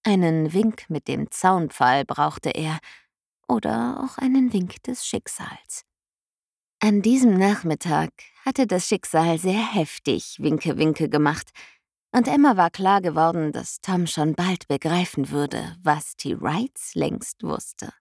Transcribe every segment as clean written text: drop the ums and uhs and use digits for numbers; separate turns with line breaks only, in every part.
Einen Wink mit dem Zaunpfahl brauchte er, oder auch einen Wink des Schicksals. An diesem Nachmittag hatte das Schicksal sehr heftig Winke-Winke gemacht, und Emma war klar geworden, dass Tom schon bald begreifen würde, was T. Wrights längst wusste.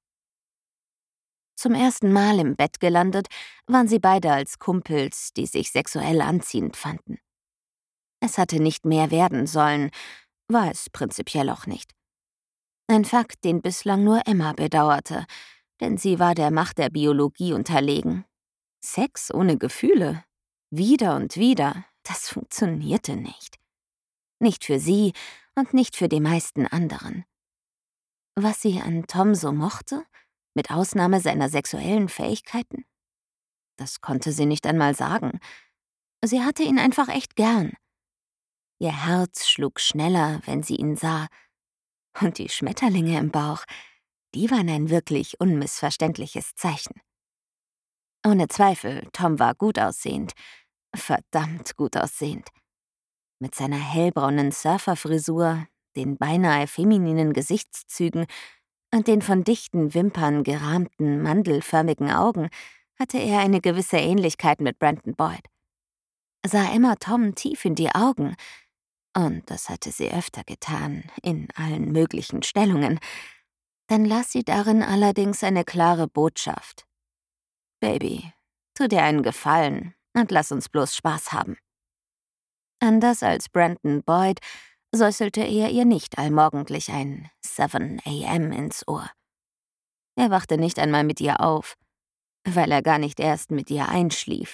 Zum ersten Mal im Bett gelandet, waren sie beide als Kumpels, die sich sexuell anziehend fanden. Es hatte nicht mehr werden sollen, war es prinzipiell auch nicht. Ein Fakt, den bislang nur Emma bedauerte, denn sie war der Macht der Biologie unterlegen. Sex ohne Gefühle? Wieder und wieder, das funktionierte nicht. Nicht für sie und nicht für die meisten anderen. Was sie an Tom so mochte, mit Ausnahme seiner sexuellen Fähigkeiten? Das konnte sie nicht einmal sagen. Sie hatte ihn einfach echt gern. Ihr Herz schlug schneller, wenn sie ihn sah. Und die Schmetterlinge im Bauch, die waren ein wirklich unmissverständliches Zeichen. Ohne Zweifel, Tom war gut aussehend. Verdammt gut aussehend. Mit seiner hellbraunen Surferfrisur, den beinahe femininen Gesichtszügen und den von dichten Wimpern gerahmten, mandelförmigen Augen hatte er eine gewisse Ähnlichkeit mit Brandon Boyd. Sah Emma Tom tief in die Augen, und das hatte sie öfter getan, in allen möglichen Stellungen, dann las sie darin allerdings eine klare Botschaft. Baby, tu dir einen Gefallen und lass uns bloß Spaß haben. Anders als Brandon Boyd säuselte er ihr nicht allmorgendlich ein 7 a.m. ins Ohr. Er wachte nicht einmal mit ihr auf, weil er gar nicht erst mit ihr einschlief.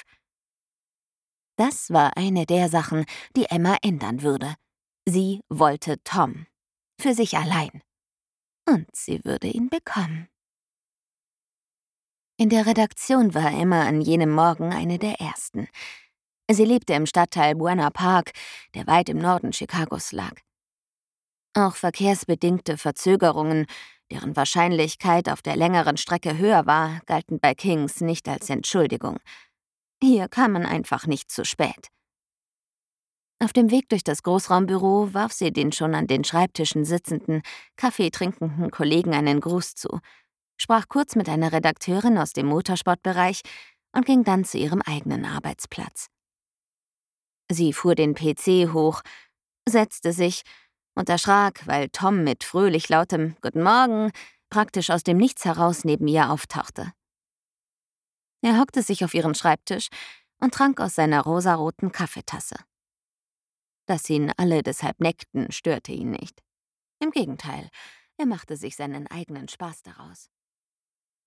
Das war eine der Sachen, die Emma ändern würde. Sie wollte Tom. Für sich allein. Und sie würde ihn bekommen. In der Redaktion war Emma an jenem Morgen eine der ersten. Sie lebte im Stadtteil Buena Park, der weit im Norden Chicagos lag. Auch verkehrsbedingte Verzögerungen, deren Wahrscheinlichkeit auf der längeren Strecke höher war, galten bei Kings nicht als Entschuldigung. Hier kam man einfach nicht zu spät. Auf dem Weg durch das Großraumbüro warf sie den schon an den Schreibtischen sitzenden, Kaffee trinkenden Kollegen einen Gruß zu, sprach kurz mit einer Redakteurin aus dem Motorsportbereich und ging dann zu ihrem eigenen Arbeitsplatz. Sie fuhr den PC hoch, setzte sich und erschrak, weil Tom mit fröhlich lautem »Guten Morgen« praktisch aus dem Nichts heraus neben ihr auftauchte. Er hockte sich auf ihren Schreibtisch und trank aus seiner rosaroten Kaffeetasse. Dass ihn alle deshalb neckten, störte ihn nicht. Im Gegenteil, er machte sich seinen eigenen Spaß daraus.